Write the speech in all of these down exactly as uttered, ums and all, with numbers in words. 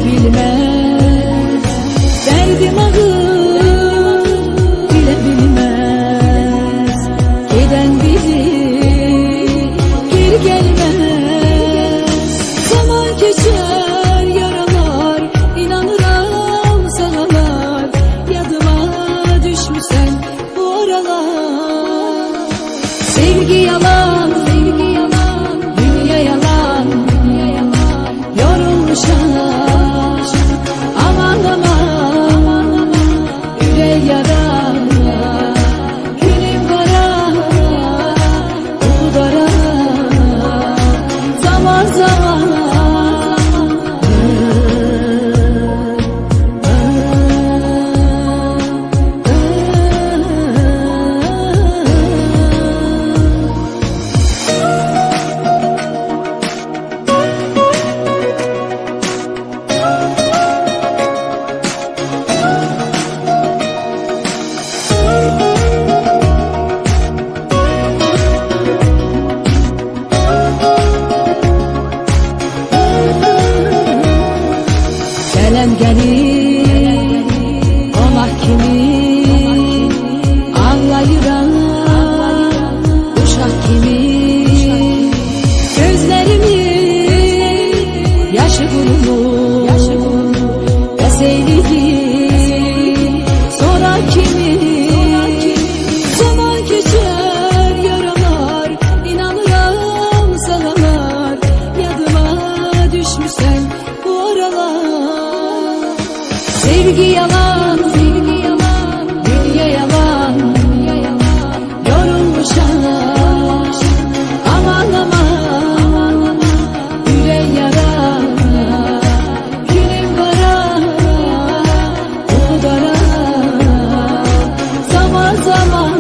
bilmez. Derdim ağır bile bilmez. Giden bilir geri gelmez. Zaman geçer yaralar, inanırım sanalar. Yadıma düşmüşsen bu aralar. Sevgi yalan, sevgi yalan, dünya yalan, dünya yalan. Yorulmuşam, aman aman, yüreğe yara, günüm kara, umudara, zaman zaman. Gələm gəlir ona kimi, ağlayıram uşaq kimi. Gözlərimin yaşı qurumur, bəs eyliyim sonra kimi. Zaman keçər yaralar, inanıram sanalar. Yadıma düşmüşsən bu aralar. Sevgi yalan, sevgi yalan, dünya yalan, dünya yalan. Yorulmuşam, aman aman, yüreğe yara, günüm kara, umudara, zaman zaman.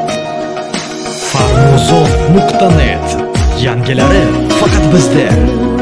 farmuzon nuqta net. Yangilari faqat bizda.